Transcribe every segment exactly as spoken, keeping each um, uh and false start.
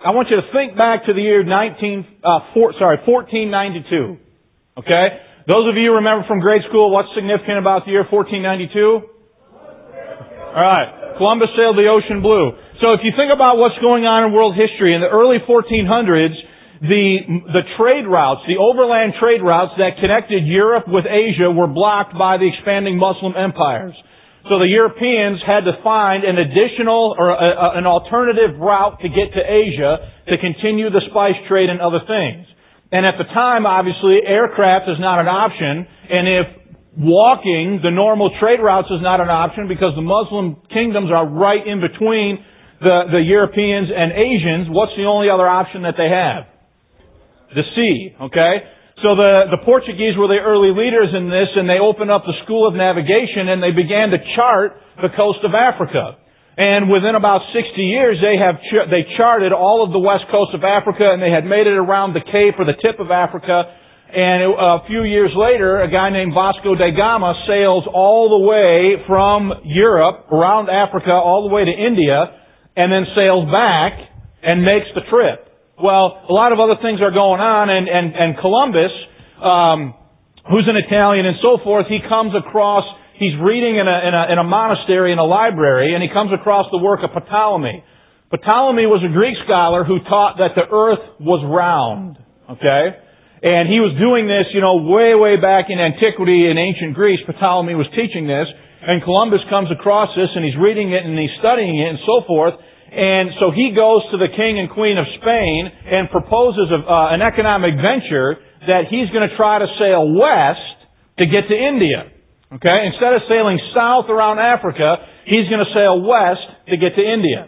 I want you to think back to the year nineteen, uh, four, sorry, fourteen ninety-two. Okay? Those of you who remember from grade school, what's significant about the year fourteen ninety-two? Alright. Columbus sailed the ocean blue. So if you think about what's going on in world history, in the early fourteen hundreds, the, the trade routes, the overland trade routes that connected Europe with Asia were blocked by the expanding Muslim empires. So the Europeans had to find an additional or a, a, an alternative route to get to Asia to continue the spice trade and other things. And at the time, obviously, aircraft is not an option. And if walking the normal trade routes is not an option because the Muslim kingdoms are right in between the, the Europeans and Asians, what's the only other option that they have? The sea, okay? So the, the Portuguese were the early leaders in this, and they opened up the school of navigation, and they began to chart the coast of Africa. And within about sixty years, they have ch- they charted all of the west coast of Africa, and they had made it around the Cape or the tip of Africa. And a few years later, a guy named Vasco da Gama sails all the way from Europe, around Africa, all the way to India, and then sails back and makes the trip. Well, a lot of other things are going on, and, and, and Columbus, um, who's an Italian and so forth, he comes across, he's reading in a, in a, in a monastery, in a library, and he comes across the work of Ptolemy. Ptolemy was a Greek scholar who taught that the earth was round, okay? And he was doing this, you know, way, way back in antiquity in ancient Greece. Ptolemy was teaching this, and Columbus comes across this, and he's reading it, and he's studying it, and so forth. And so he goes to the king and queen of Spain and proposes a, uh, an economic venture that he's going to try to sail west to get to India. Okay? Instead of sailing south around Africa, he's going to sail west to get to India.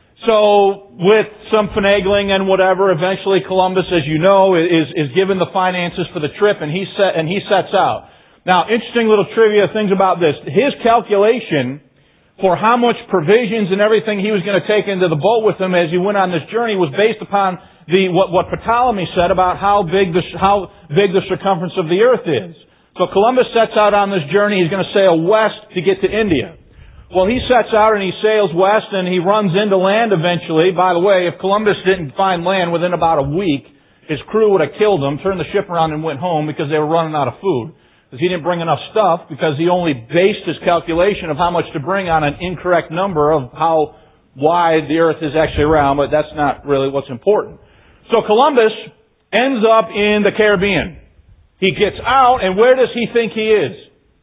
So with some finagling and whatever, eventually Columbus, as you know, is, is given the finances for the trip, and he set, and he sets out. Now, interesting little trivia things about this. His calculation for how much provisions and everything he was going to take into the boat with him as he went on this journey was based upon the what, what Ptolemy said about how big the how big the circumference of the earth is. So Columbus sets out on this journey. He's going to sail west to get to India. Well, he sets out and he sails west and he runs into land eventually. By the way, if Columbus didn't find land within about a week, his crew would have killed him, turned the ship around and went home because they were running out of food. Because he didn't bring enough stuff, because he only based his calculation of how much to bring on an incorrect number of how wide the earth is actually around, but that's not really what's important. So Columbus ends up in the Caribbean. He gets out, and where does he think he is?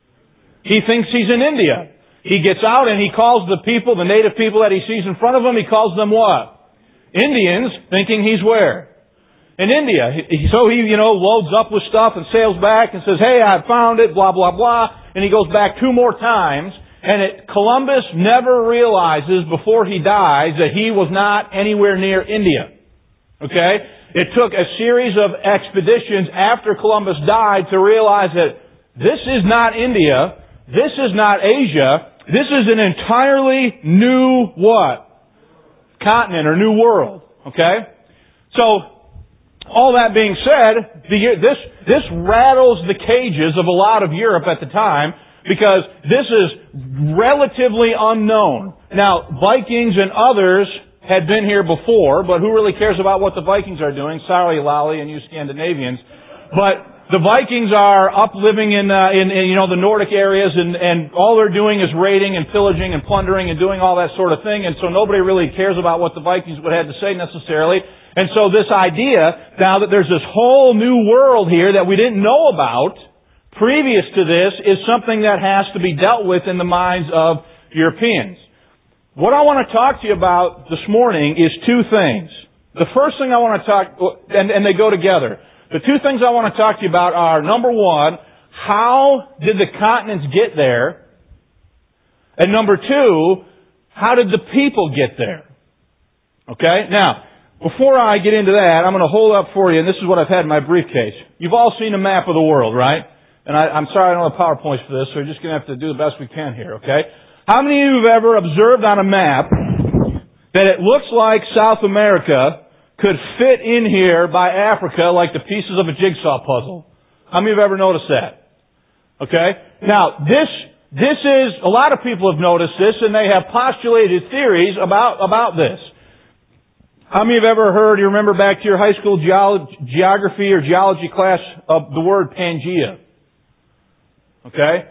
He thinks he's in India. He gets out and he calls the people, the native people that he sees in front of him, he calls them what? Indians, thinking he's where? In India. So he, you know, loads up with stuff and sails back and says, hey, I found it, blah, blah, blah. And he goes back two more times. And it, Columbus never realizes before he dies that he was not anywhere near India. Okay? It took a series of expeditions after Columbus died to realize that this is not India. This is not Asia. This is an entirely new what? Continent or new world. Okay? So, all that being said, the, this, this rattles the cages of a lot of Europe at the time because this is relatively unknown. Now, Vikings and others had been here before, but who really cares about what the Vikings are doing? Sorry, Lally and you Scandinavians. But the Vikings are up living in, uh, in, in you know, the Nordic areas, and, and all they're doing is raiding and pillaging and plundering and doing all that sort of thing, and so nobody really cares about what the Vikings would have to say necessarily. And so this idea, now that there's this whole new world here that we didn't know about previous to this, is something that has to be dealt with in the minds of Europeans. What I want to talk to you about this morning is two things. The first thing I want to talk, and, and they go together. The two things I want to talk to you about are, number one, how did the continents get there? And number two, how did the people get there? Okay? Now, before I get into that, I'm going to hold up for you, and this is what I've had in my briefcase. You've all seen a map of the world, right? And I, I'm sorry I don't have PowerPoints for this, so we're just going to have to do the best we can here, okay? How many of you have ever observed on a map that it looks like South America could fit in here by Africa like the pieces of a jigsaw puzzle? How many of you have ever noticed that? Okay? Now, this, this is, a lot of people have noticed this, and they have postulated theories about, about this. How many have ever heard, you remember back to your high school geolo- geography or geology class of the word Pangea? Okay?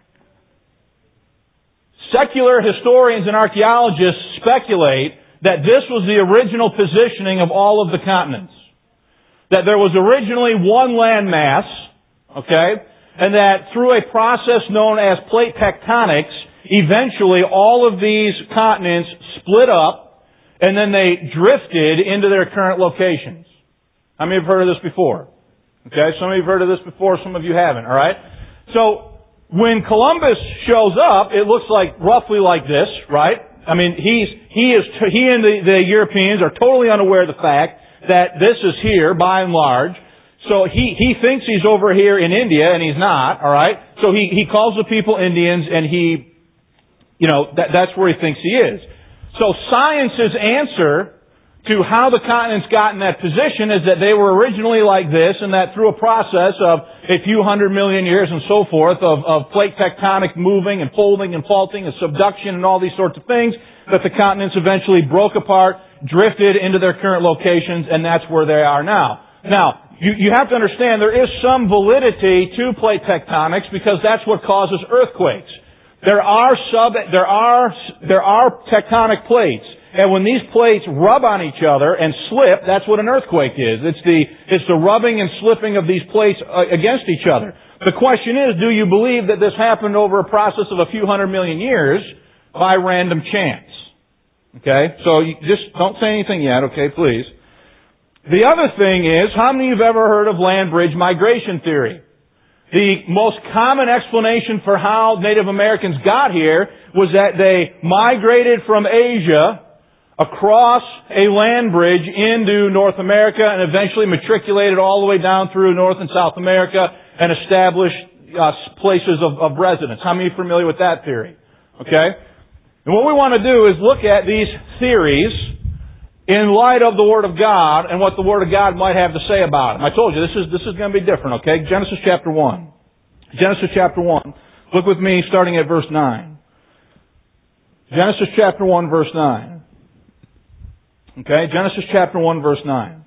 Secular historians and archaeologists speculate that this was the original positioning of all of the continents. That there was originally one landmass, okay, and that through a process known as plate tectonics, eventually all of these continents split up, and then they drifted into their current locations. How many have heard of this before? Okay, some of you have heard of this before, some of you haven't, alright? So, when Columbus shows up, it looks like, roughly like this, right? I mean, he's, he is, he and the, the Europeans are totally unaware of the fact that this is here, by and large. So he, he thinks he's over here in India, and he's not, alright? So he, he calls the people Indians, and he, you know, that, that's where he thinks he is. So science's answer to how the continents got in that position is that they were originally like this, and that through a process of a few hundred million years and so forth of, of plate tectonic moving and folding and faulting and subduction and all these sorts of things, that the continents eventually broke apart, drifted into their current locations, and that's where they are now. Now, you, you have to understand there is some validity to plate tectonics because that's what causes earthquakes. There are sub, there are, there are tectonic plates. And when these plates rub on each other and slip, that's what an earthquake is. It's the, it's the rubbing and slipping of these plates against each other. The question is, do you believe that this happened over a process of a few hundred million years by random chance? Okay? So you just don't say anything yet, okay, please. The other thing is, how many of you have ever heard of land bridge migration theory? The most common explanation for how Native Americans got here was that they migrated from Asia across a land bridge into North America and eventually matriculated all the way down through North and South America and established uh, places of, of residence. How many are familiar with that theory? Okay? And what we want to do is look at these theories in light of the Word of God and what the Word of God might have to say about them. I told you, this is, this is going to be different, okay? Genesis chapter one. Genesis chapter one. Look with me starting at verse nine. Genesis chapter one, verse nine. Okay? Genesis chapter one, verse nine.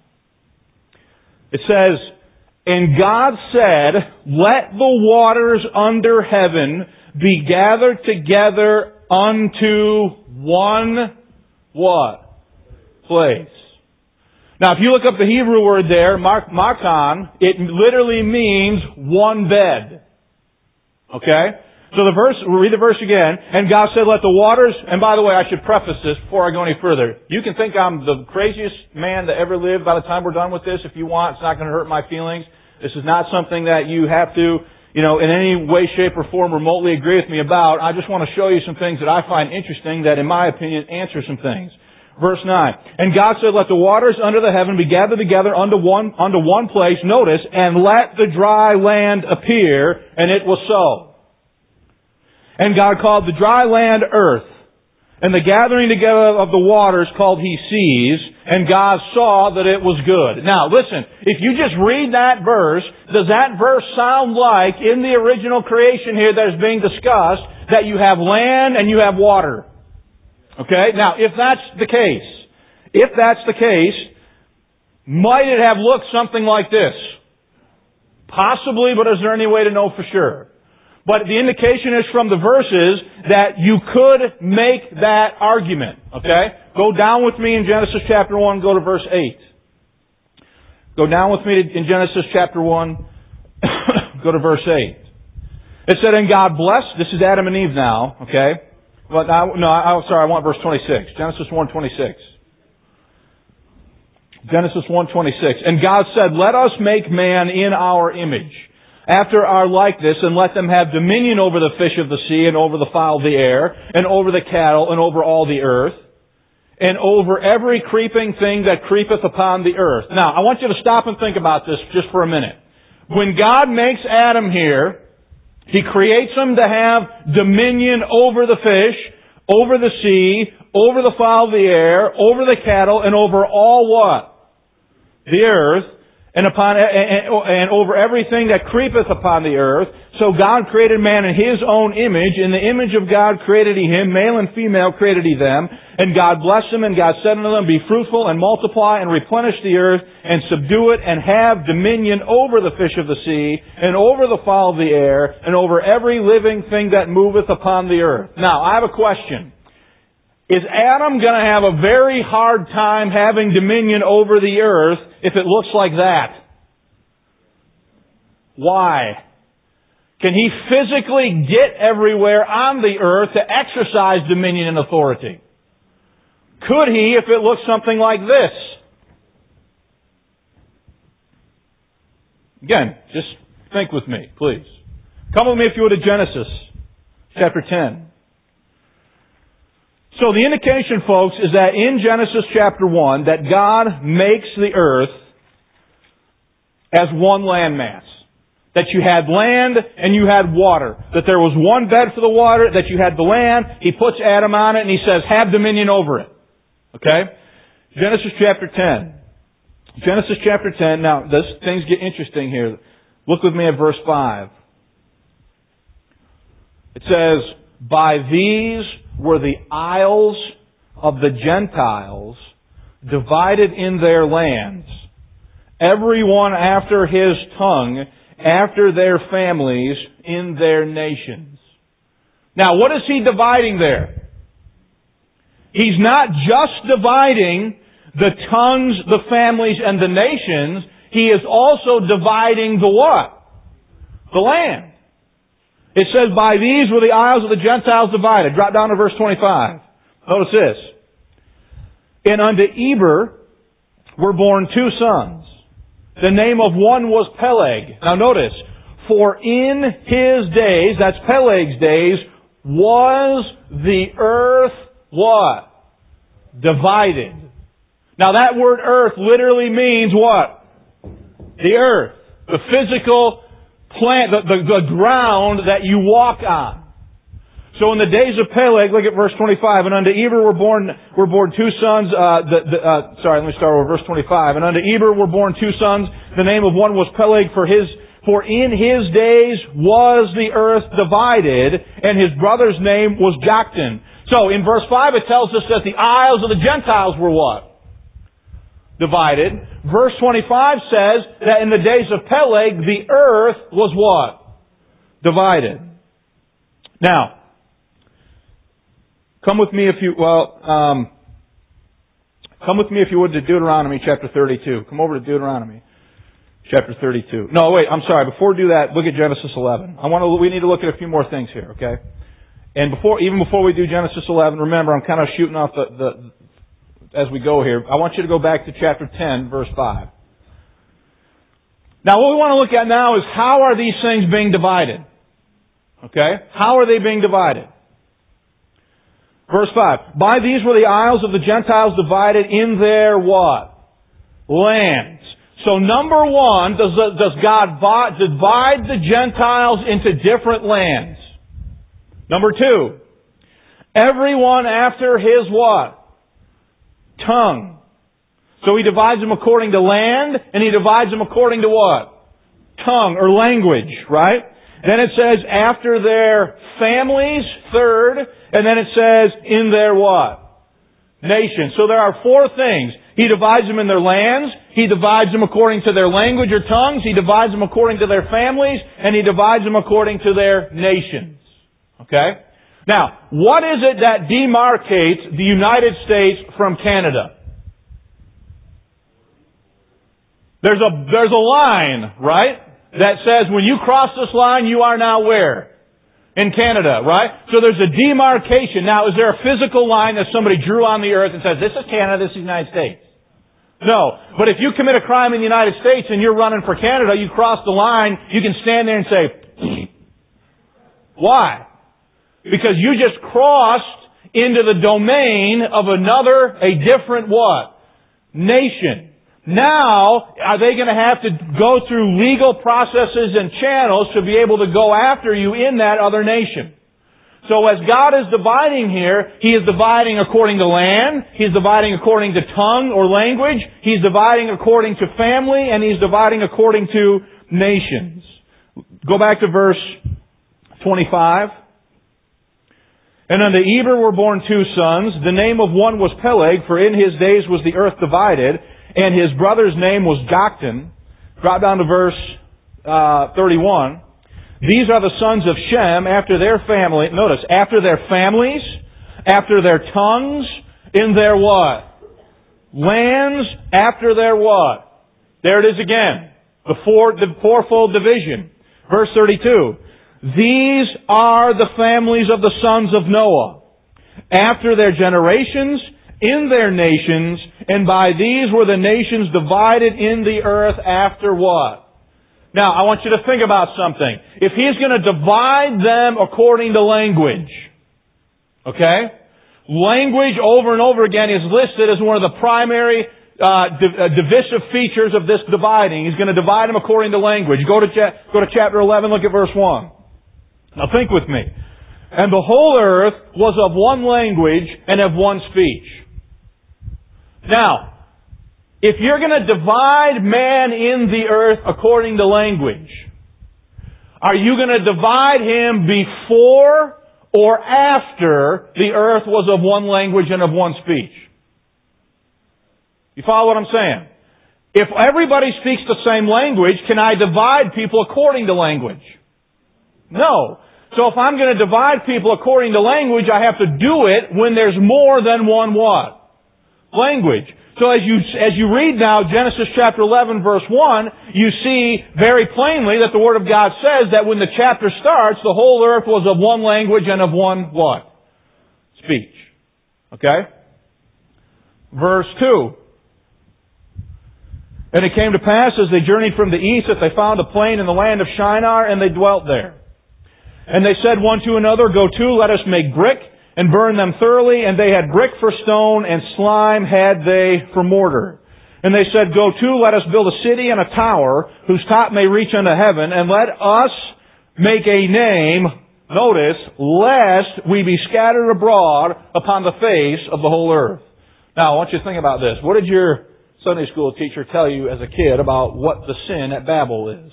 It says, "And God said, let the waters under heaven be gathered together unto one," what? Place. Now, if you look up the Hebrew word there, makon, it literally means one bed. Okay? So the verse, we'll read the verse again. "And God said, let the waters," and by the way, I should preface this before I go any further. You can think I'm the craziest man that ever lived by the time we're done with this. If you want, it's not going to hurt my feelings. This is not something that you have to, you know, in any way, shape, or form remotely agree with me about. I just want to show you some things that I find interesting that, in my opinion, answer some things. Verse nine. "And God said, let the waters under the heaven be gathered together unto one, unto one place," notice, "and let the dry land appear, and it was so. And God called the dry land earth, and the gathering together of the waters called he seas, and God saw that it was good." Now listen, if you just read that verse, does that verse sound like, in the original creation here that is being discussed, that you have land and you have water? Okay? Now, if that's the case, if that's the case, might it have looked something like this? Possibly, but is there any way to know for sure? But the indication is from the verses that you could make that argument. Okay? Go down with me in Genesis chapter one, go to verse eight. Go down with me in Genesis chapter one, go to verse eight. It said, "And God blessed," this is Adam and Eve now, okay? Well, I, no, I'm sorry, I want verse twenty-six. Genesis one twenty-six. Genesis one twenty-six. "And God said, let us make man in our image, after our likeness, and let them have dominion over the fish of the sea, and over the fowl of the air, and over the cattle, and over all the earth, and over every creeping thing that creepeth upon the earth." Now, I want you to stop and think about this just for a minute. When God makes Adam here, He creates him to have dominion over the fish, over the sea, over the fowl of the air, over the cattle, and over all what? The earth. and upon and, and over everything that creepeth upon the earth. So God created man in His own image. In the image of God created He him, male and female created He them. And God blessed them, and God said unto them, Be fruitful and multiply and replenish the earth and subdue it and have dominion over the fish of the sea and over the fowl of the air and over every living thing that moveth upon the earth. Now, I have a question. Is Adam going to have a very hard time having dominion over the earth if it looks like that? Why? Can he physically get everywhere on the earth to exercise dominion and authority? Could he if it looks something like this? Again, just think with me, please. Come with me if you would to Genesis chapter ten. So the indication, folks, is that in Genesis chapter one, that God makes the earth as one landmass. That you had land and you had water. That there was one bed for the water, that you had the land. He puts Adam on it and He says, have dominion over it. Okay? Genesis chapter ten. Genesis chapter ten. Now, this, things get interesting here. Look with me at verse five. It says, By these were the isles of the Gentiles divided in their lands, every one after his tongue, after their families, in their nations. Now, what is he dividing there? He's not just dividing the tongues, the families, and the nations. He is also dividing the what? The land. It says, by these were the isles of the Gentiles divided. Drop down to verse twenty-five. Notice this. And unto Eber were born two sons. The name of one was Peleg. Now notice, for in his days, that's Peleg's days, was the earth what? Divided. Now that word earth literally means what? The earth. The physical plant, the, the, the ground that you walk on. So in the days of Peleg, look at verse twenty-five, and unto Eber were born were born two sons. Uh, the, the, uh, sorry, let me start with verse twenty-five. And unto Eber were born two sons. The name of one was Peleg, for his for in his days was the earth divided, and his brother's name was Joktan. So in verse five, it tells us that the isles of the Gentiles were what? Divided. Verse twenty-five says that in the days of Peleg, the earth was what? Divided. Now, come with me if you, well, um, come with me if you would to Deuteronomy chapter thirty-two. Come over to Deuteronomy chapter thirty-two. No, wait, I'm sorry. Before we do that, look at Genesis eleven. I want to, we need to look at a few more things here, okay? And before, even before we do Genesis eleven, remember, I'm kind of shooting off the, the as we go here. I want you to go back to chapter ten, verse five. Now, what we want to look at now is how are these things being divided? Okay? How are they being divided? Verse five. By these were the isles of the Gentiles divided in their what? Lands. So number one, does, does God divide the Gentiles into different lands? Number two, everyone after his what? Tongue. So He divides them according to land, and He divides them according to what? Tongue, or language, right? Then it says, after their families, third, and then it says, in their what? Nation. So there are four things. He divides them in their lands, He divides them according to their language or tongues, He divides them according to their families, and He divides them according to their nations. Okay? Now, what is it that demarcates the United States from Canada? There's a, there's a line, right? That says when you cross this line, you are now where? In Canada, right? So there's a demarcation. Now, is there a physical line that somebody drew on the earth and says, this is Canada, this is the United States? No. But if you commit a crime in the United States and you're running for Canada, you cross the line, you can stand there and say, why? Because you just crossed into the domain of another, a different what? Nation. Now, are they going to have to go through legal processes and channels to be able to go after you in that other nation? So as God is dividing here, He is dividing according to land, He's dividing according to tongue or language, He's dividing according to family, and He's dividing according to nations. Go back to verse twenty-five. And unto Eber were born two sons. The name of one was Peleg, for in his days was the earth divided, and his brother's name was Joktan. Drop down to verse uh, thirty-one. These are the sons of Shem after their family. Notice, after their families, after their tongues, in their what? Lands, after their what? There it is again. The four, the fourfold division. Verse thirty-two. These are the families of the sons of Noah, after their generations, in their nations, and by these were the nations divided in the earth after what? Now, I want you to think about something. If He's going to divide them according to language, okay? Language over and over again is listed as one of the primary uh, div- uh, divisive features of this dividing. He's going to divide them according to language. Go to, cha- go to chapter eleven, look at verse one. Now think with me. And the whole earth was of one language and of one speech. Now, if you're going to divide man in the earth according to language, are you going to divide him before or after the earth was of one language and of one speech? You follow what I'm saying? If everybody speaks the same language, can I divide people according to language? No. So if I'm going to divide people according to language, I have to do it when there's more than one what? Language. So as you, as you read now Genesis chapter eleven verse one, you see very plainly that the Word of God says that when the chapter starts, the whole earth was of one language and of one what? Speech. Okay? Verse two. And it came to pass as they journeyed from the east that they found a plain in the land of Shinar, and they dwelt there. And they said one to another, Go to, let us make brick, and burn them thoroughly. And they had brick for stone, and slime had they for mortar. And they said, Go to, let us build a city and a tower, whose top may reach unto heaven, and let us make a name, notice, lest we be scattered abroad upon the face of the whole earth. Now, I want you to think about this. What did your Sunday school teacher tell you as a kid about what the sin at Babel is?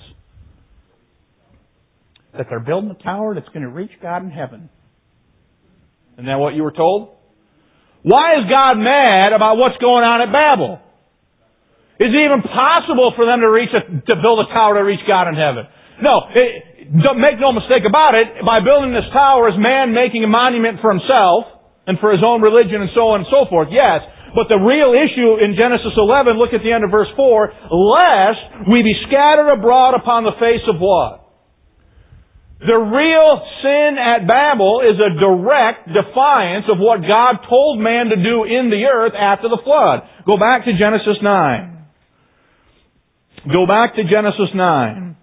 That they're building a tower that's going to reach God in heaven. Isn't that what you were told? Why is God mad about what's going on at Babel? Is it even possible for them to reach a, to build a tower to reach God in heaven? No. It, don't make no mistake about it. By building this tower is man making a monument for himself and for his own religion and so on and so forth. Yes. But the real issue in Genesis eleven, look at the end of verse four, lest we be scattered abroad upon the face of what? The real sin at Babel is a direct defiance of what God told man to do in the earth after the flood. Go back to Genesis nine. Go back to Genesis nine.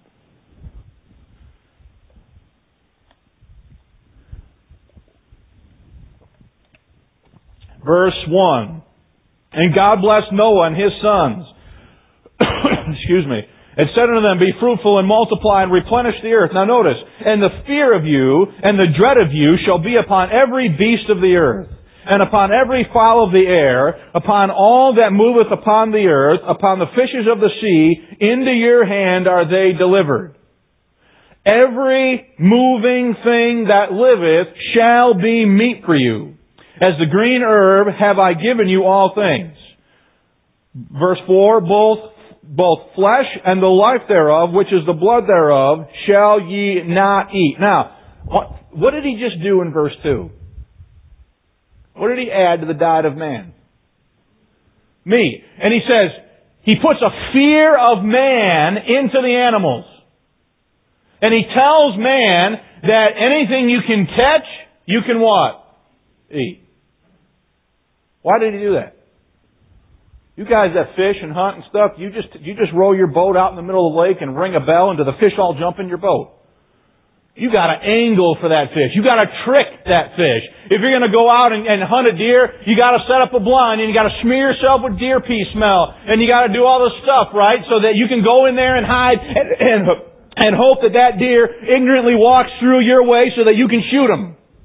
Verse one. And God blessed Noah and his sons. Excuse me. And said unto them, Be fruitful and multiply and replenish the earth. Now notice, and the fear of you and the dread of you shall be upon every beast of the earth, and upon every fowl of the air, upon all that moveth upon the earth, upon the fishes of the sea, into your hand are they delivered. Every moving thing that liveth shall be meat for you. As the green herb have I given you all things. Verse four, both both flesh and the life thereof, which is the blood thereof, shall ye not eat. Now, what, what did he just do in verse two? What did he add to the diet of man? Meat. And he says, he puts a fear of man into the animals. And he tells man that anything you can catch, you can what? Eat. Why did he do that? You guys that fish and hunt and stuff, you just you just roll your boat out in the middle of the lake and ring a bell and do the fish all jump in your boat? You got to angle for that fish. You got to trick that fish. If you're going to go out and, and hunt a deer, you got to set up a blind and you got to smear yourself with deer pea smell and you got to do all this stuff, right? So that you can go in there and hide and, and, and hope that that deer ignorantly walks through your way so that you can shoot him.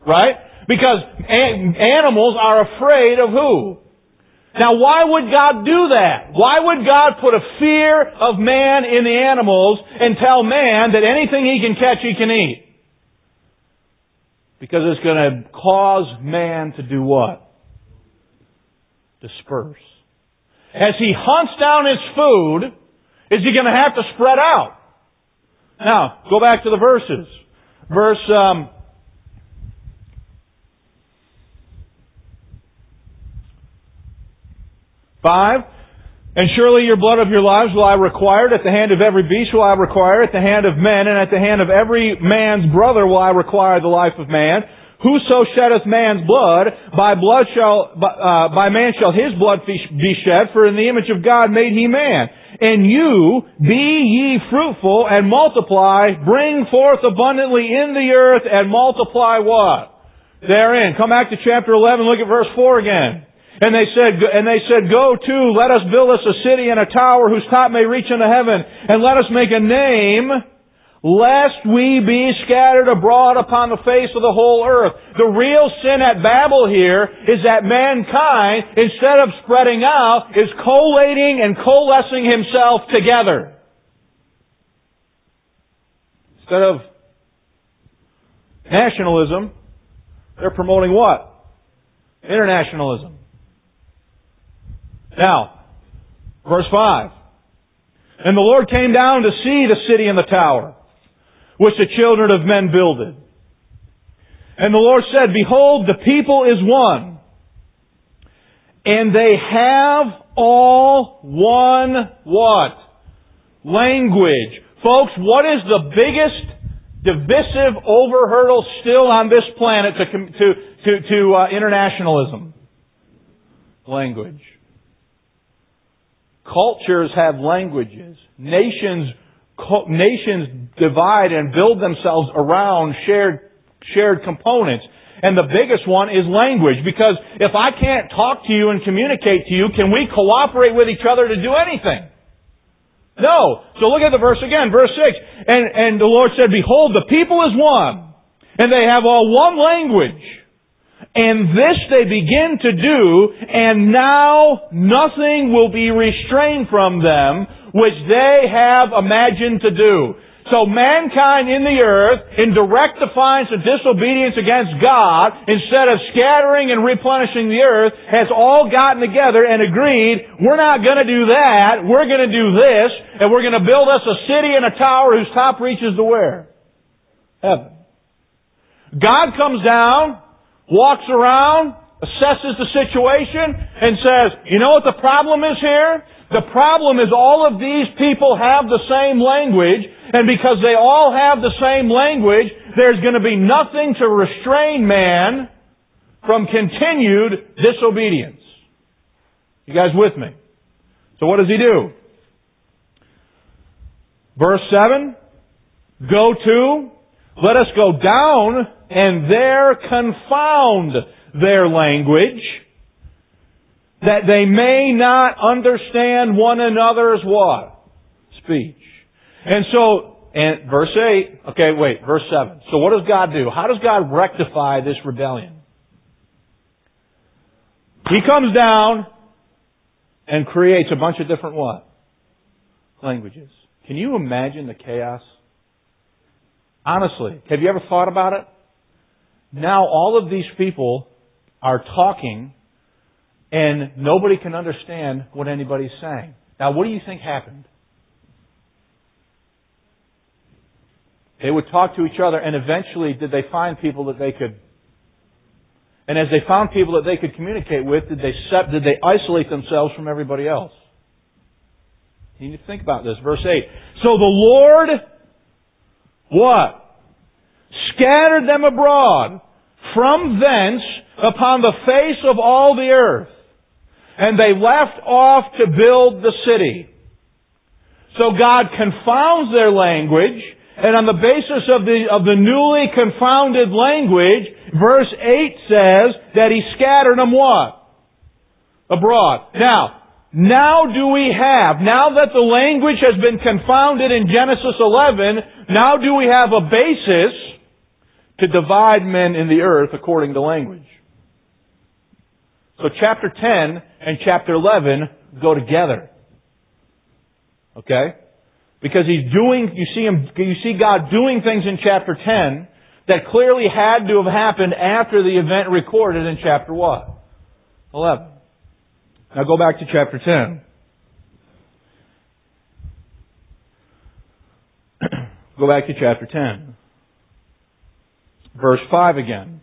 Right? Because a- animals are afraid of who? Now, why would God do that? Why would God put a fear of man in the animals and tell man that anything he can catch, he can eat? Because it's going to cause man to do what? Disperse. As he hunts down his food, is he going to have to spread out? Now, go back to the verses. Verse um, five. And surely your blood of your lives will I require it. At the hand of every beast will I require it. At the hand of men, and at the hand of every man's brother will I require the life of man. Whoso sheddeth man's blood, by blood shall, uh, by man shall his blood be shed, for in the image of God made he man. And you, be ye fruitful and multiply, bring forth abundantly in the earth and multiply what? Therein. Come back to chapter eleven, look at verse four again. And they said, and they said, go to, let us build us a city and a tower whose top may reach into heaven, and let us make a name, lest we be scattered abroad upon the face of the whole earth. The real sin at Babel here is that mankind, instead of spreading out, is collating and coalescing himself together. Instead of nationalism, they're promoting what? Internationalism. Now, verse five. And the Lord came down to see the city and the tower, which the children of men builded. And the Lord said, behold, the people is one, and they have all one what? Language. Folks, what is the biggest divisive overhurdle still on this planet to, to, to, to uh, internationalism? Language. Cultures have languages. Nations, co- nations divide and build themselves around shared, shared components. And the biggest one is language. Because if I can't talk to you and communicate to you, can we cooperate with each other to do anything? No. So look at the verse again, verse six. And, and the Lord said, behold, the people is one, and they have all one language. And this they begin to do, and now nothing will be restrained from them, which they have imagined to do. So mankind in the earth, in direct defiance and disobedience against God, instead of scattering and replenishing the earth, has all gotten together and agreed, we're not going to do that, we're going to do this, and we're going to build us a city and a tower whose top reaches to where? Heaven. God comes down, walks around, assesses the situation, and says, you know what the problem is here? The problem is all of these people have the same language, and because they all have the same language, there's going to be nothing to restrain man from continued disobedience. You guys with me? So what does he do? Verse seven, go to, let us go down and there confound their language, that they may not understand one another's what? Speech. And so, and verse eight, okay, wait, verse seven. So what does God do? How does God rectify this rebellion? He comes down and creates a bunch of different what? Languages. Can you imagine the chaos? Honestly, have you ever thought about it? Now all of these people are talking and nobody can understand what anybody's saying. Now what do you think happened? They would talk to each other, and eventually did they find people that they could, and as they found people that they could communicate with, did they set, did they isolate themselves from everybody else? You need to think about this. Verse eight. So the Lord, what? Scattered them abroad from thence upon the face of all the earth. And they left off to build the city. So God confounds their language, and on the basis of the, of the newly confounded language, verse eight says that He scattered them what? Abroad. Now, now do we have, now that the language has been confounded in Genesis eleven, now do we have a basis to divide men in the earth according to language. So chapter ten and chapter eleven go together. Okay? Because He's doing, you see Him, you see God doing things in chapter ten that clearly had to have happened after the event recorded in chapter what? eleven. Now go back to chapter ten. Go back to chapter ten. Verse five again.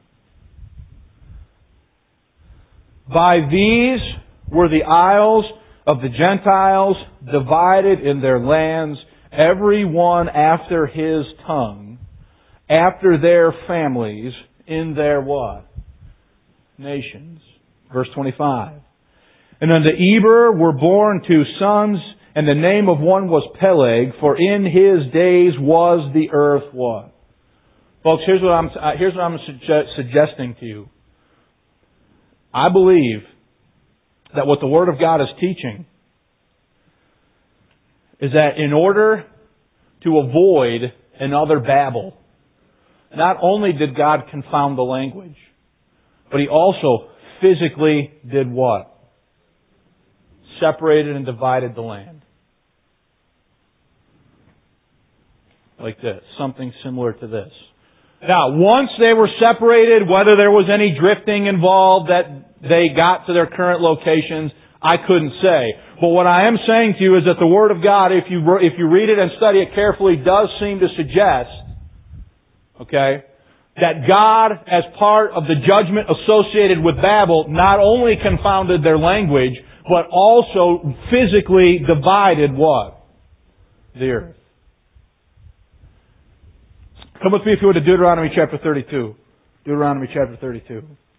By these were the isles of the Gentiles divided in their lands, every one after his tongue, after their families, in their what? Nations. Verse twenty-five. And unto Eber were born two sons, and the name of one was Peleg, for in his days was the earth what? Folks, here's what I'm, here's what I'm suge- suggesting to you. I believe that what the Word of God is teaching is that in order to avoid another Babel, not only did God confound the language, but He also physically did what? Separated and divided the land. Like this. Something similar to this. Now, once they were separated, whether there was any drifting involved that they got to their current locations, I couldn't say. But what I am saying to you is that the Word of God, if you if you read it and study it carefully, does seem to suggest, okay, that God, as part of the judgment associated with Babel, not only confounded their language, but also physically divided what? The earth. Come with me if you would to Deuteronomy chapter thirty-two. Deuteronomy chapter thirty-two.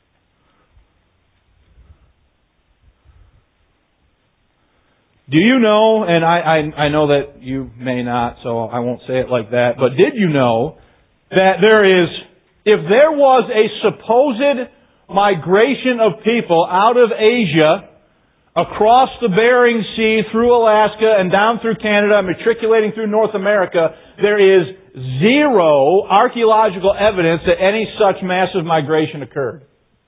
Do you know, and I, I, I know that you may not, so I won't say it like that, but did you know that there is, if there was a supposed migration of people out of Asia across the Bering Sea, through Alaska, and down through Canada, matriculating through North America, there is zero archaeological evidence that any such massive migration occurred.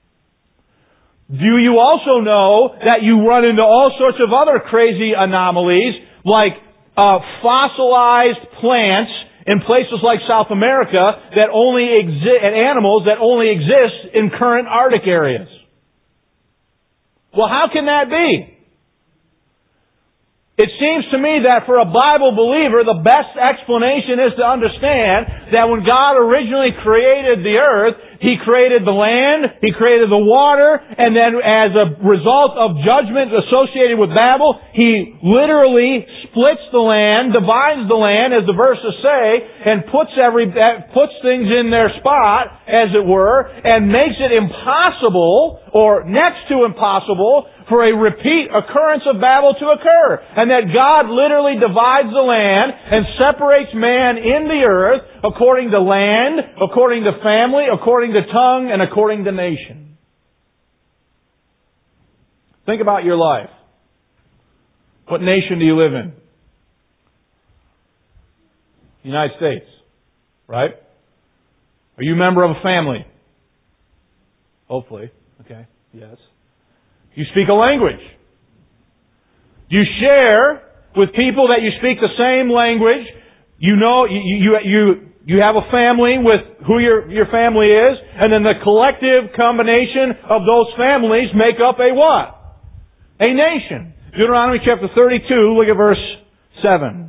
Do you also know that you run into all sorts of other crazy anomalies, like uh, fossilized plants in places like South America that only exist, and animals that only exist in current Arctic areas? Well, how can that be? It seems to me that for a Bible believer, the best explanation is to understand that when God originally created the earth, He created the land, He created the water, and then as a result of judgment associated with Babel, He literally splits the land, divides the land, as the verses say, and puts every puts things in their spot, as it were, and makes it impossible, or next to impossible, for a repeat occurrence of Babel to occur. And that God literally divides the land and separates man in the earth according to land, according to family, according to tongue, and according to nation. Think about your life. What nation do you live in? United States. Right? Are you a member of a family? Hopefully. Okay. Yes. You speak a language. You share with people that you speak the same language. You know, you, you, you, you have a family with who your, your family is, and then the collective combination of those families make up a what? A nation. Deuteronomy chapter thirty-two, look at verse seven.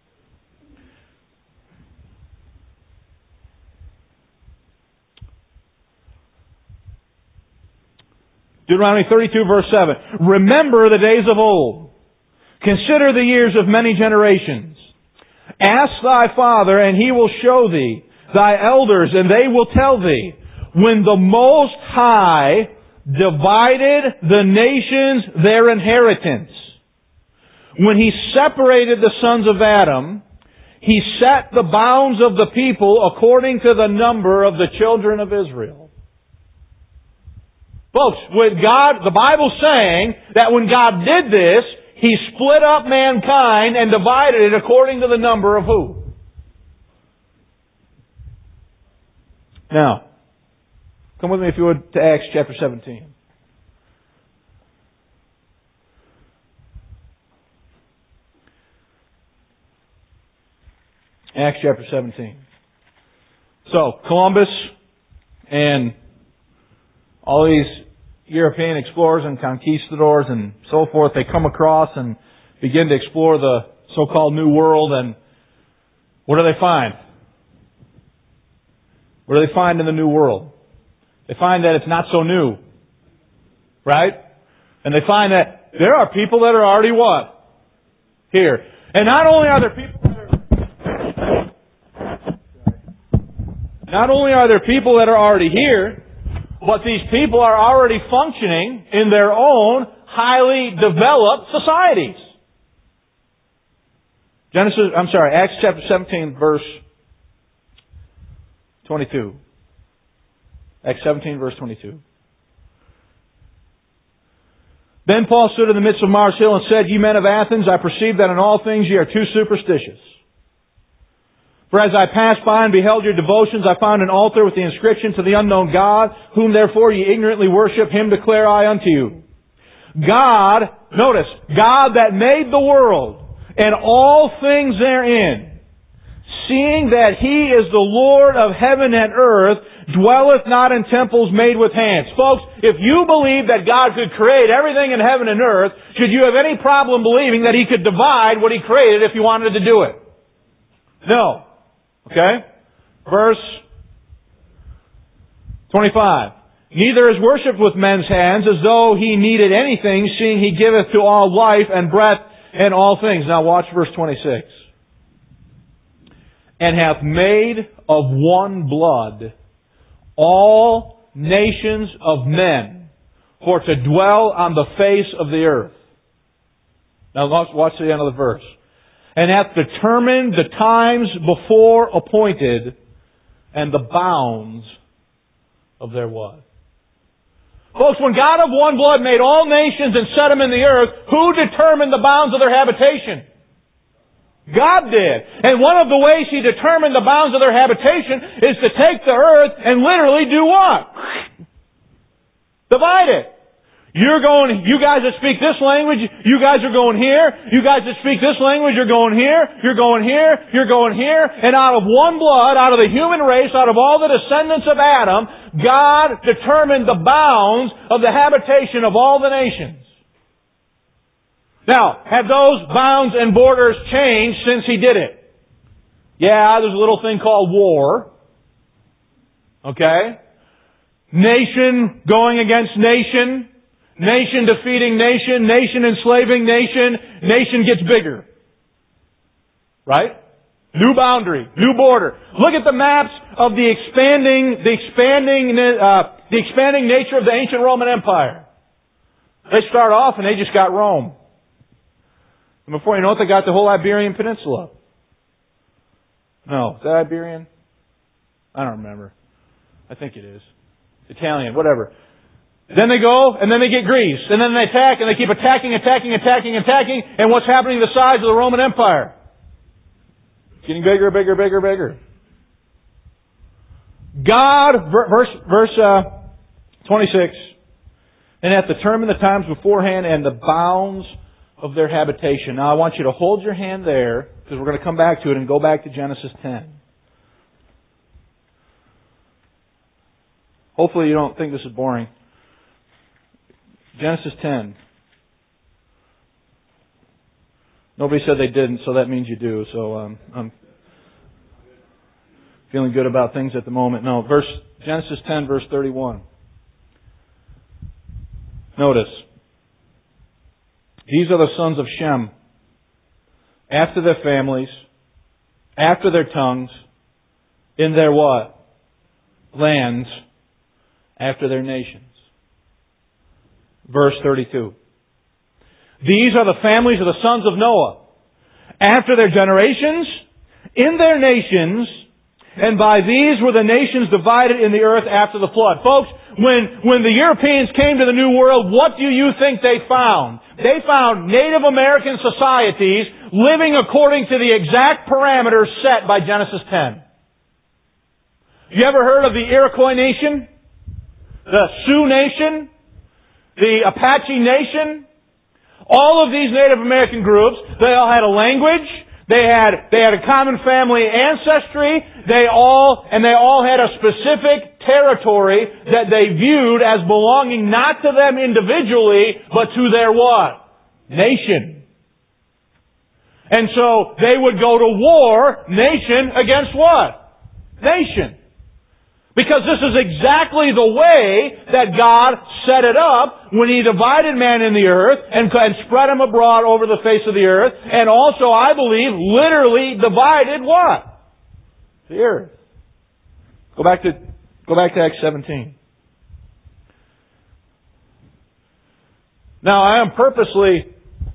Deuteronomy thirty-two, verse seven. Remember the days of old. Consider the years of many generations. Ask thy father, and he will show thee, thy elders, and they will tell thee, when the Most High divided the nations their inheritance. When He separated the sons of Adam, He set the bounds of the people according to the number of the children of Israel. Folks, with God, the Bible's saying that when God did this, He split up mankind and divided it according to the number of who? Now, come with me if you would to Acts chapter seventeen. Acts chapter seventeen. So, Columbus and all these European explorers and conquistadors and so forth, they come across and begin to explore the so-called New World, and what do they find? What do they find in the New World? They find that it's not so new. Right? And they find that there are people that are already what? Here. And not only are there people that are Not only are there people that are already here, but these people are already functioning in their own highly developed societies. Genesis, I'm sorry, Acts chapter seventeen, verse twenty-two. Acts seventeen, verse twenty-two. Then Paul stood in the midst of Mars Hill and said, Ye men of Athens, I perceive that in all things ye are too superstitious. For as I passed by and beheld your devotions, I found an altar with the inscription to the unknown God, whom therefore ye ignorantly worship, him declare I unto you. God, notice, God that made the world and all things therein, seeing that He is the Lord of heaven and earth, dwelleth not in temples made with hands. Folks, if you believe that God could create everything in heaven and earth, should you have any problem believing that He could divide what He created if He wanted to do it? No. Okay? Verse twenty-five. Neither is worshipped with men's hands as though He needed anything, seeing He giveth to all life and breath and all things. Now watch verse twenty-six. And hath made of one blood all nations of men for to dwell on the face of the earth. Now watch the end of the verse. And hath determined the times before appointed and the bounds of their what? Folks, when God of one blood made all nations and set them in the earth, who determined the bounds of their habitation? God did. And one of the ways He determined the bounds of their habitation is to take the earth and literally do what? Divide it. You're going, you guys that speak this language, you guys are going here. You guys that speak this language, you're going here. You're going here. You're going here. And out of one blood, out of the human race, out of all the descendants of Adam, God determined the bounds of the habitation of all the nations. Now, have those bounds and borders changed since He did it? Yeah, there's a little thing called war. Okay? Nation going against nation. Nation defeating nation, nation enslaving nation, nation gets bigger. Right? New boundary, new border. Look at the maps of the expanding, the expanding, uh, the expanding nature of the ancient Roman Empire. They start off and they just got Rome. And before you know it, they got the whole Iberian Peninsula. No, is that Iberian? I don't remember. I think it is. Italian, whatever. Then they go, and then they get Greece. And then they attack, and they keep attacking, attacking, attacking, attacking. And what's happening to the size of the Roman Empire? It's getting bigger, bigger, bigger, bigger. God, verse, verse uh, twenty-six, and hath determined the times beforehand and the bounds of their habitation. Now I want you to hold your hand there, because we're going to come back to it and go back to Genesis ten. Hopefully you don't think this is boring. Genesis ten. Nobody said they didn't, so that means you do. So um, I'm feeling good about things at the moment. No, verse Genesis ten, verse thirty-one. Notice. These are the sons of Shem, after their families, after their tongues, in their what? Lands, after their nations. Verse thirty-two. These are the families of the sons of Noah, after their generations, in their nations, and by these were the nations divided in the earth after the flood. Folks, when, when the Europeans came to the New World, what do you think they found? They found Native American societies living according to the exact parameters set by Genesis ten. You ever heard of the Iroquois Nation? The Sioux Nation? The Apache Nation? All of these Native American groups, they all had a language, they had, they had a common family ancestry, they all, and they all had a specific territory that they viewed as belonging not to them individually, but to their what? Nation. And so they would go to war, nation against what? Nation. Because this is exactly the way that God set it up when He divided man in the earth and, and spread him abroad over the face of the earth. And also, I believe, literally divided what? The earth. Go back to, go back to Acts seventeen. Now, I am purposely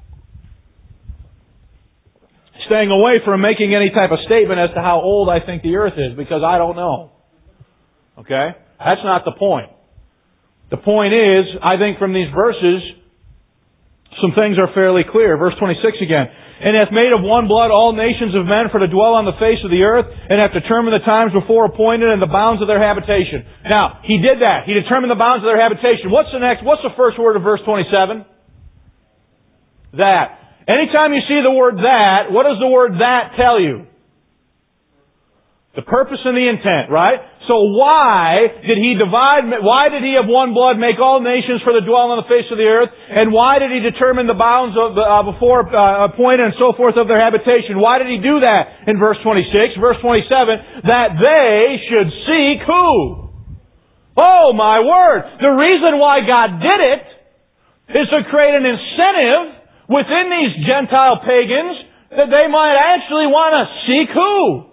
staying away from making any type of statement as to how old I think the earth is, because I don't know. Okay? That's not the point. The point is, I think from these verses, some things are fairly clear. Verse twenty-six again. And hath made of one blood all nations of men for to dwell on the face of the earth, and hath determined the times before appointed and the bounds of their habitation. Now, He did that. He determined the bounds of their habitation. What's the next, what's the first word of verse twenty-seven? That. Anytime you see the word that, what does the word that tell you? The purpose and the intent, right? So why did He divide, why did He of one blood make all nations for the dwell on the face of the earth? And why did He determine the bounds of, uh, before uh, appointed and so forth of their habitation? Why did He do that in verse twenty-six? Verse twenty-seven, that they should seek who? Oh my word! The reason why God did it is to create an incentive within these Gentile pagans that they might actually want to seek who?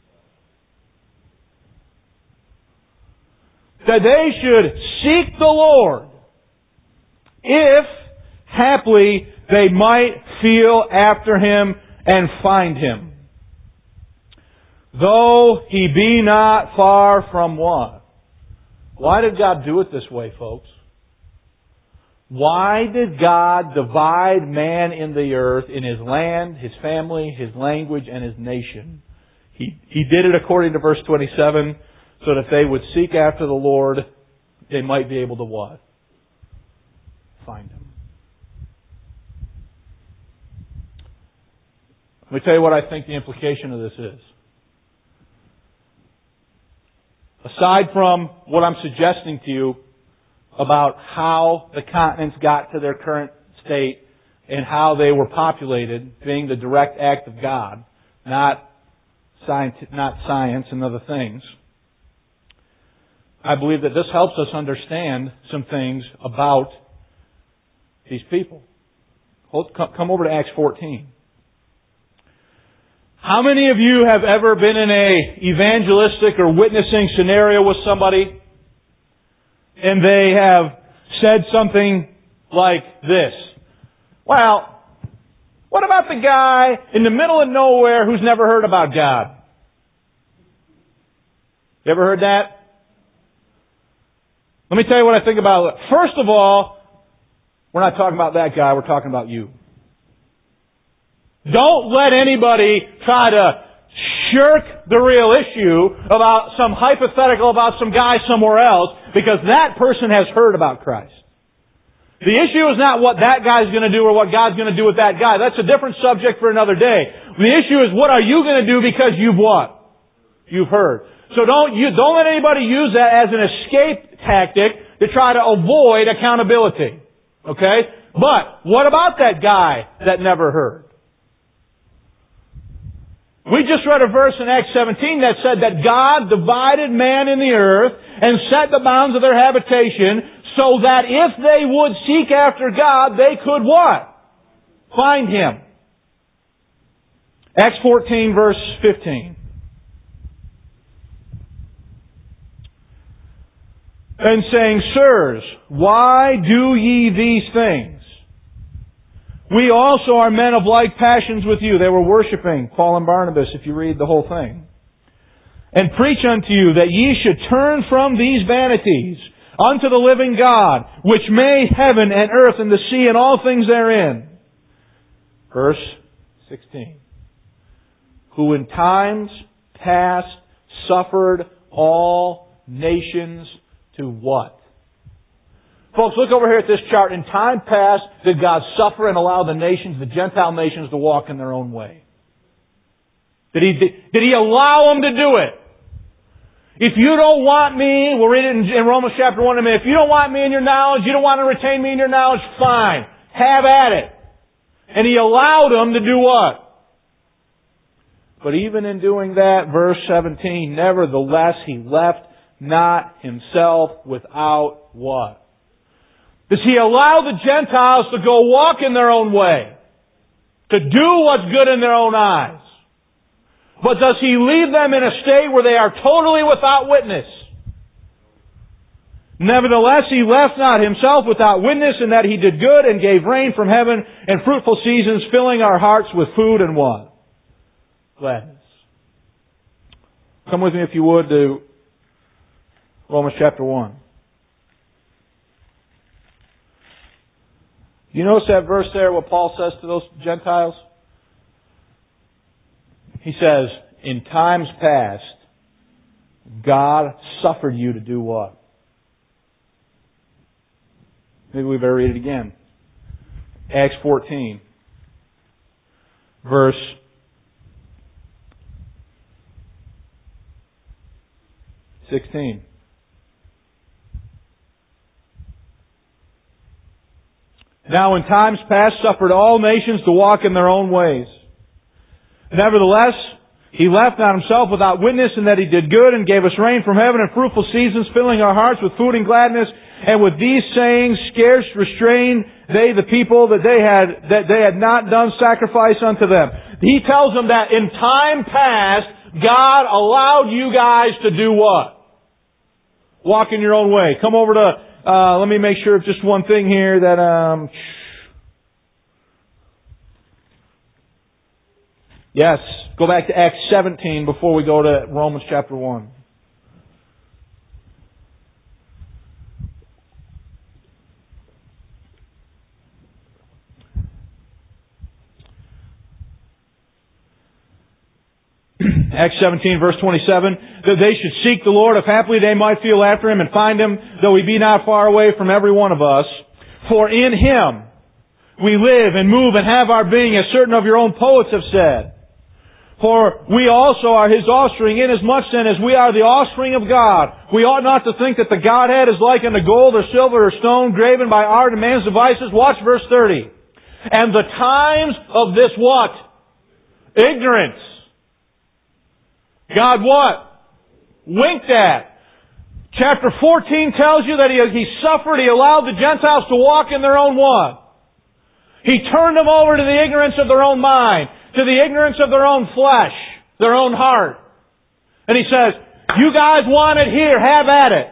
That they should seek the Lord, if haply they might feel after Him and find Him. Though He be not far from what? Why did God do it this way, folks? Why did God divide man in the earth, in His land, His family, His language, and His nation? He, he did it according to verse twenty-seven, so that if they would seek after the Lord, they might be able to what? Find Him. Let me tell you what I think the implication of this is. Aside from what I'm suggesting to you about how the continents got to their current state and how they were populated, being the direct act of God, not science, not science and other things, I believe that this helps us understand some things about these people. Come over to Acts fourteen. How many of you have ever been in a evangelistic or witnessing scenario with somebody and they have said something like this? Well, what about the guy in the middle of nowhere who's never heard about God? You ever heard that? Let me tell you what I think about it. First of all, we're not talking about that guy, we're talking about you. Don't let anybody try to shirk the real issue about some hypothetical about some guy somewhere else, because that person has heard about Christ. The issue is not what that guy's going to do or what God's going to do with that guy. That's a different subject for another day. The issue is, what are you going to do because you've what? You've heard. So don't you don't let anybody use that as an escape tactic to try to avoid accountability. Okay? But what about that guy that never heard? We just read a verse in Acts seventeen that said that God divided man in the earth and set the bounds of their habitation, so that if they would seek after God, they could what? Find Him. Acts fourteen verse fifteen. And saying, Sirs, why do ye these things? We also are men of like passions with you. They were worshiping Paul and Barnabas, if you read the whole thing. And preach unto you that ye should turn from these vanities unto the living God, which made heaven and earth and the sea and all things therein. Verse sixteen. Who in times past suffered all nations to what? Folks, look over here at this chart. In time past, did God suffer and allow the nations, the Gentile nations, to walk in their own way? Did He, did He allow them to do it? If you don't want me, we'll read it in, in Romans chapter one in a minute. If you don't want me in your knowledge, you don't want to retain me in your knowledge, fine. Have at it. And He allowed them to do what? But even in doing that, verse seventeen, nevertheless He left not Himself without what? Does He allow the Gentiles to go walk in their own way? To do what's good in their own eyes? But does He leave them in a state where they are totally without witness? Nevertheless, He left not Himself without witness, in that He did good and gave rain from heaven and fruitful seasons, filling our hearts with food and what? Gladness. Come with me, if you would, to Romans chapter one. You notice that verse there, what Paul says to those Gentiles? He says, in times past, God suffered you to do what? Maybe we better read it again. Acts fourteen, verse sixteen. Now in times past suffered all nations to walk in their own ways. Nevertheless, He left not Himself without witness, in that He did good and gave us rain from heaven and fruitful seasons, filling our hearts with food and gladness. And with these sayings scarce restrained they the people that they had that they had not done sacrifice unto them. He tells them that in time past, God allowed you guys to do what? Walk in your own way. Come over to, uh, let me make sure of just one thing here that, um, yes, go back to Acts seventeen before we go to Romans chapter one. Acts seventeen verse twenty-seven, that they should seek the Lord, if haply they might feel after Him and find Him, though He be not far away from every one of us. For in Him we live and move and have our being, as certain of your own poets have said. For we also are His offspring, inasmuch then as we are the offspring of God. We ought not to think that the Godhead is like unto gold or silver or stone, graven by art and man's devices. Watch verse thirty. And the times of this what? Ignorance. God what? Winked at. Chapter fourteen tells you that he, he suffered, He allowed the Gentiles to walk in their own what? He turned them over to the ignorance of their own mind, to the ignorance of their own flesh, their own heart. And He says, you guys want it here, have at it.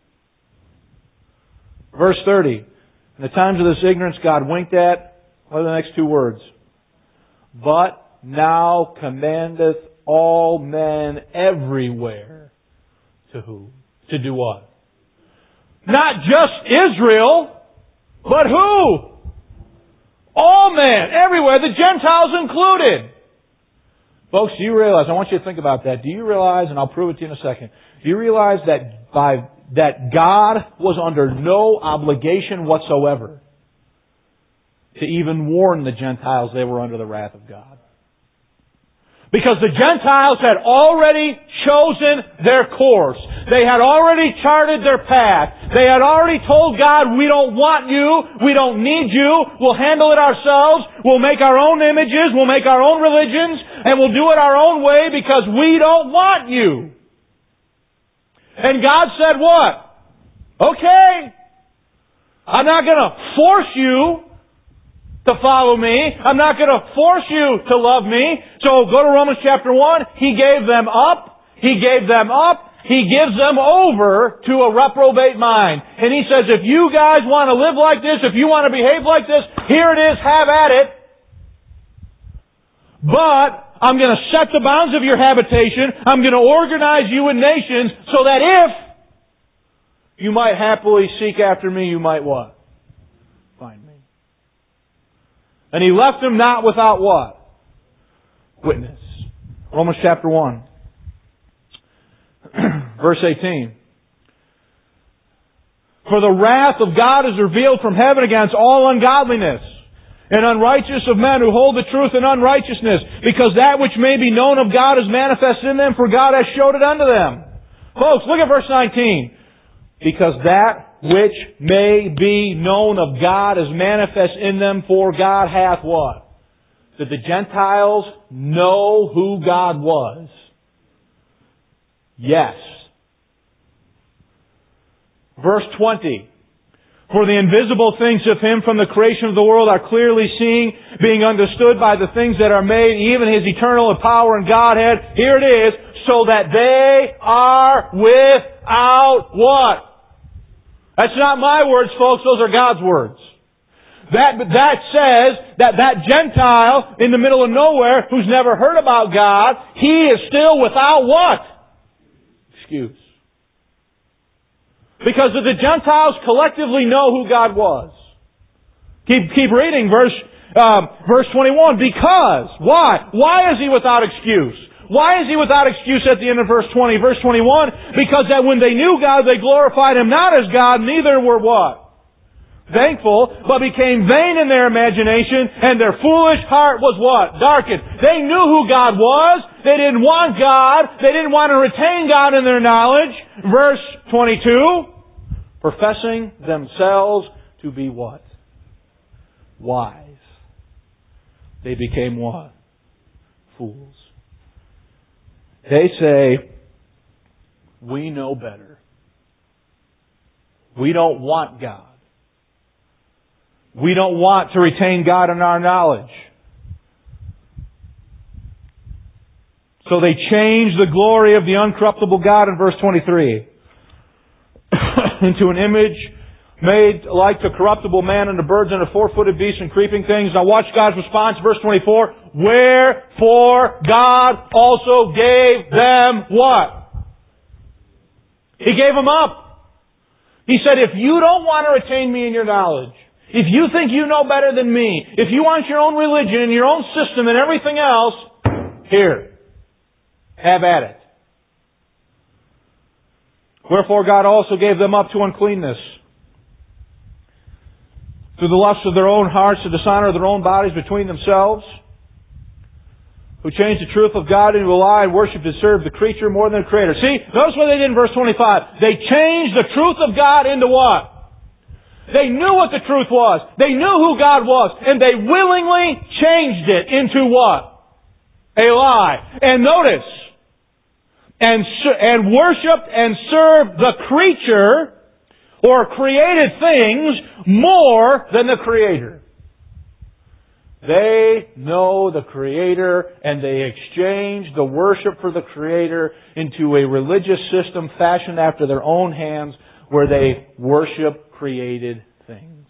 Verse thirty. In the times of this ignorance God winked at, what are the next two words? But now commandeth all men everywhere to who? To do what? Not just Israel, but who? All men, everywhere, the Gentiles included. Folks, do you realize, I want you to think about that, do you realize, and I'll prove it to you in a second, do you realize that by that God was under no obligation whatsoever to even warn the Gentiles they were under the wrath of God? Because the Gentiles had already chosen their course. They had already charted their path. They had already told God, we don't want you, we don't need you, we'll handle it ourselves, we'll make our own images, we'll make our own religions, and we'll do it our own way because we don't want you. And God said what? Okay, I'm not going to force you to follow me. I'm not going to force you to love me. So go to Romans chapter one. He gave them up. He gave them up. He gives them over to a reprobate mind. And He says, if you guys want to live like this, if you want to behave like this, here it is, have at it. But I'm going to set the bounds of your habitation. I'm going to organize you in nations so that if you might happily seek after me, you might what? Find me. And He left them not without what? Witness. Romans chapter one. Verse eighteen. For the wrath of God is revealed from heaven against all ungodliness and unrighteousness of men who hold the truth in unrighteousness, because that which may be known of God is manifest in them, for God has showed it unto them. Folks, look at verse nineteen. Because that which may be known of God is manifest in them, for God hath what? Did the Gentiles know who God was? Yes. Verse twenty. For the invisible things of Him from the creation of the world are clearly seen, being understood by the things that are made, even His eternal power and Godhead. Here it is, so that they are without what? That's not my words, folks. Those are God's words. That, that says that that Gentile in the middle of nowhere who's never heard about God, he is still without what? Excuse. Because the Gentiles collectively know who God was. Keep, keep reading verse, um, verse twenty-one. Because, why? Why is he without excuse? Why is he without excuse at the end of verse twenty? Verse twenty-one, because that when they knew God, they glorified Him not as God, neither were what? Thankful, but became vain in their imagination, and their foolish heart was what? Darkened. They knew who God was. They didn't want God. They didn't want to retain God in their knowledge. Verse twenty-two, professing themselves to be what? Wise. They became what? Fools. They say, we know better. We don't want God. We don't want to retain God in our knowledge. So they change the glory of the uncorruptible God in verse twenty-three into an image made like to corruptible man and the birds and the four-footed beasts and creeping things. Now watch God's response, verse twenty-four. Wherefore God also gave them what? He gave them up. He said, if you don't want to retain me in your knowledge, if you think you know better than me, if you want your own religion and your own system and everything else, here, have at it. Wherefore God also gave them up to uncleanness, through the lusts of their own hearts, to dishonor their own bodies between themselves, who changed the truth of God into a lie and worshipped and served the creature more than the Creator. See, notice what they did in verse twenty-five. They changed the truth of God into what? They knew what the truth was. They knew who God was. And they willingly changed it into what? A lie. And notice, and, and worshipped and served the creature or created things more than the Creator. They know the Creator and they exchange the worship for the Creator into a religious system fashioned after their own hands where they worship created things.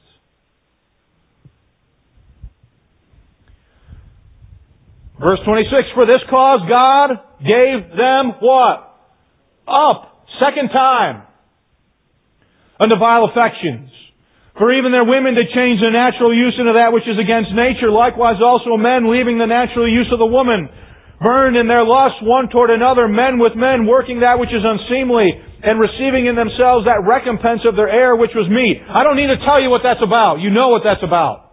Verse twenty-six, for this cause God gave them what? Up, second time, unto vile affections. For even their women did change their natural use into that which is against nature. Likewise also men, leaving the natural use of the woman, burned in their lust one toward another, men with men, working that which is unseemly, and receiving in themselves that recompense of their error which was meet. I don't need to tell you what that's about. You know what that's about.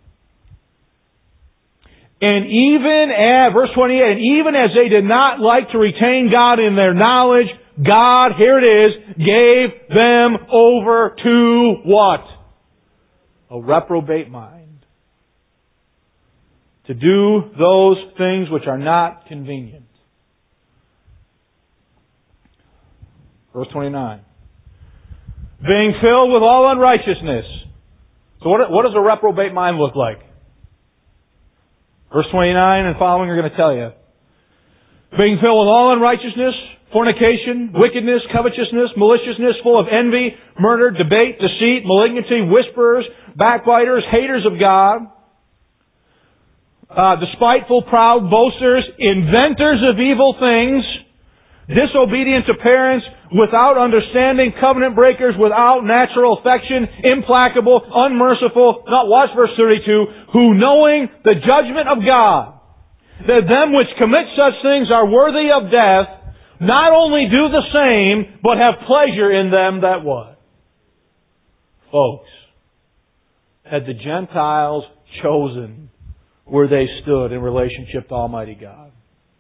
And even as, verse twenty-eight, and even as they did not like to retain God in their knowledge, God, here it is, gave them over to what? A reprobate mind. To do those things which are not convenient. Verse twenty-nine. Being filled with all unrighteousness. So what, what does a reprobate mind look like? Verse twenty-nine and following are going to tell you. Being filled with all unrighteousness, fornication, wickedness, covetousness, maliciousness, full of envy, murder, debate, deceit, malignity, whisperers, backbiters, haters of God, uh, despiteful, proud, boasters, inventors of evil things, disobedient to parents, without understanding, covenant breakers, without natural affection, implacable, unmerciful. Not watch verse thirty-two. Who knowing the judgment of God, that them which commit such things are worthy of death, not only do the same, but have pleasure in them that what? Folks, had the Gentiles chosen where they stood in relationship to Almighty God?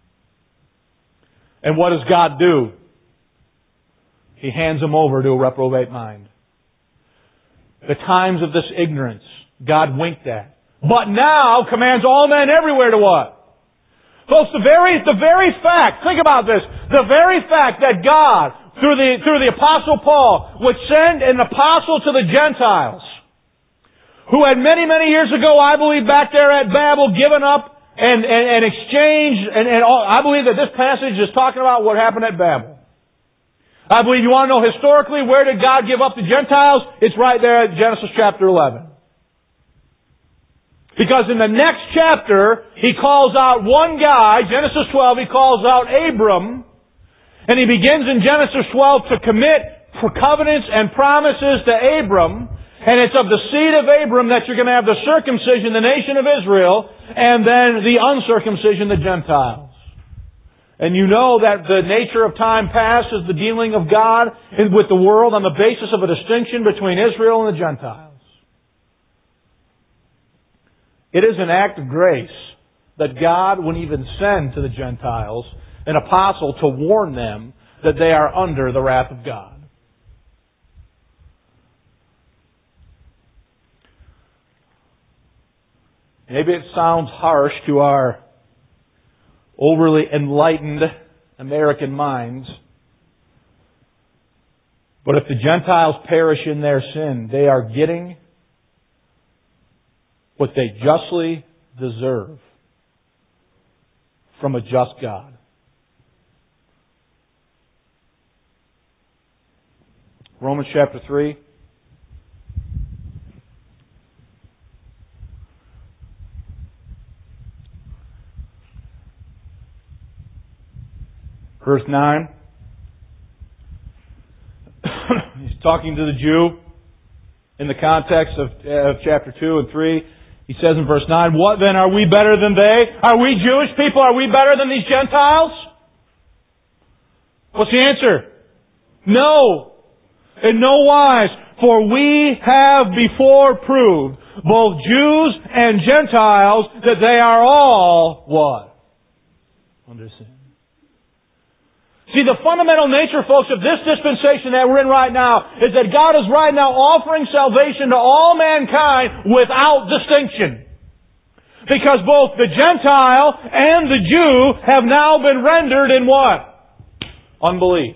And what does God do? He hands them over to a reprobate mind. The times of this ignorance, God winked at. But now commands all men everywhere to what? Folks, the very, the very fact, think about this, the very fact that God, through the, through the Apostle Paul, would send an apostle to the Gentiles, who had many, many years ago, I believe, back there at Babel, given up and, and, and exchanged, and, and all, I believe that this passage is talking about what happened at Babel. I believe you want to know historically, where did God give up the Gentiles? It's right there at Genesis chapter eleven. Because in the next chapter, He calls out one guy, Genesis twelve, He calls out Abram, and He begins in Genesis twelve to commit covenants and promises to Abram, and it's of the seed of Abram that you're going to have the circumcision, the nation of Israel, and then the uncircumcision, the Gentiles. And you know that the nature of time past is the dealing of God with the world on the basis of a distinction between Israel and the Gentiles. It is an act of grace that God would even send to the Gentiles an apostle to warn them that they are under the wrath of God. Maybe it sounds harsh to our overly enlightened American minds, but if the Gentiles perish in their sin, they are getting what they justly deserve from a just God. Romans chapter three. Verse nine. He's talking to the Jew in the context of, of chapter two and three. He says in verse nine, "What then, are we better than they? Are we Jewish people? Are we better than these Gentiles?" What's the answer? No. In no wise. For we have before proved, both Jews and Gentiles, that they are all what? Under sin. See, the fundamental nature, folks, of this dispensation that we're in right now is that God is right now offering salvation to all mankind without distinction. Because both the Gentile and the Jew have now been rendered in what? Unbelief.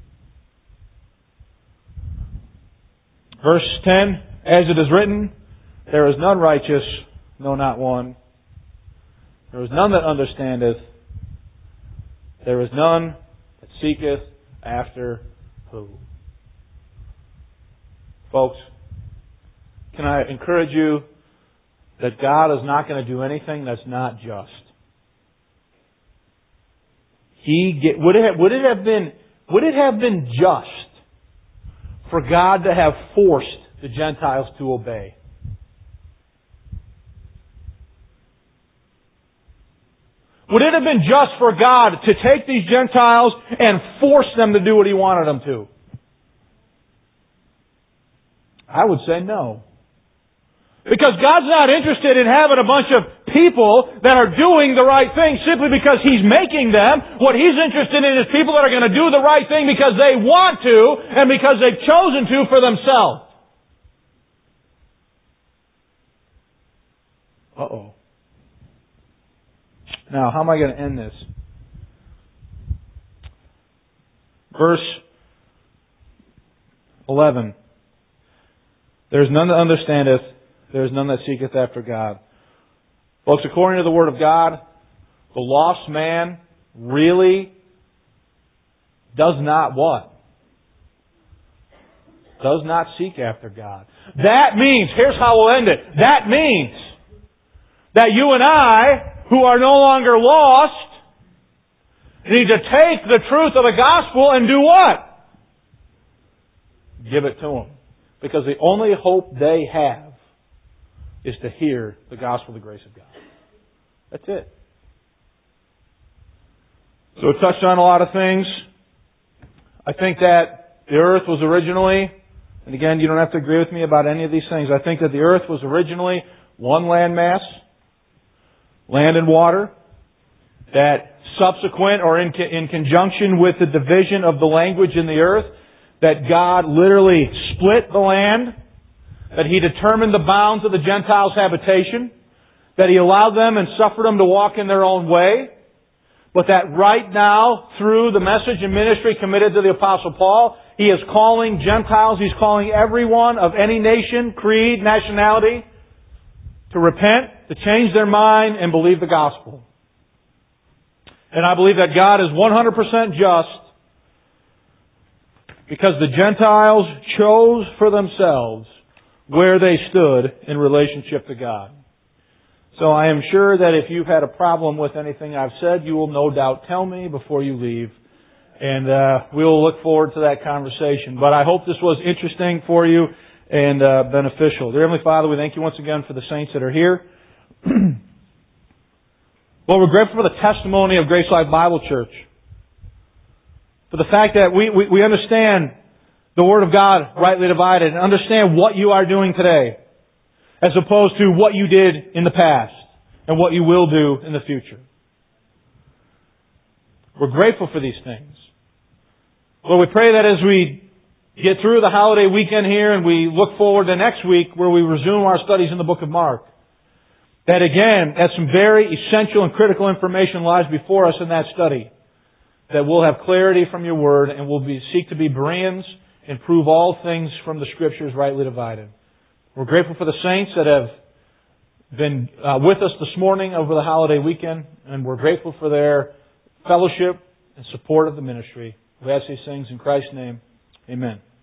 Verse ten, "As it is written, there is none righteous, no, not one. There is none that understandeth. There is none that seeketh after who?" Folks, can I encourage you that God is not going to do anything that's not just? He get, would it have, would it have been would it have been just for God to have forced the Gentiles to obey? Would it have been just for God to take these Gentiles and force them to do what He wanted them to? I would say no. Because God's not interested in having a bunch of people that are doing the right thing simply because He's making them. What He's interested in is people that are going to do the right thing because they want to and because they've chosen to for themselves. Uh-oh. Now, how am I going to end this? Verse eleven. "There is none that understandeth, there is none that seeketh after God." Folks, according to the Word of God, the lost man really does not what? Does not seek after God. That means, here's how we'll end it. That means that you and I, who are no longer lost, need to take the truth of the gospel and do what? Give it to them. Because the only hope they have is to hear the gospel of the grace of God. That's it. So it touched on a lot of things. I think that the earth was originally, and again, you don't have to agree with me about any of these things, I think that the earth was originally one landmass, land and water, that subsequent or in, in conjunction with the division of the language in the earth, that God literally split the land, that He determined the bounds of the Gentiles' habitation, that He allowed them and suffered them to walk in their own way, but that right now, through the message and ministry committed to the Apostle Paul, he is calling Gentiles, He's calling everyone of any nation, creed, nationality, to repent, to change their mind, and believe the gospel. And I believe that God is one hundred percent just because the Gentiles chose for themselves where they stood in relationship to God. So I am sure that if you've had a problem with anything I've said, you will no doubt tell me before you leave. And uh, we'll look forward to that conversation. But I hope this was interesting for you and uh, beneficial. Dear Heavenly Father, we thank You once again for the saints that are here. Lord, we're grateful for the testimony of Grace Life Bible Church. For the fact that we, we, we understand the Word of God rightly divided and understand what You are doing today as opposed to what You did in the past and what You will do in the future. We're grateful for these things. Lord, we pray that as we get through the holiday weekend here and we look forward to next week where we resume our studies in the book of Mark, that again, that some very essential and critical information lies before us in that study. That we'll have clarity from Your Word and we'll be, seek to be Bereans and prove all things from the Scriptures rightly divided. We're grateful for the saints that have been uh, with us this morning over the holiday weekend, and we're grateful for their fellowship and support of the ministry. We ask these things in Christ's name. Amen.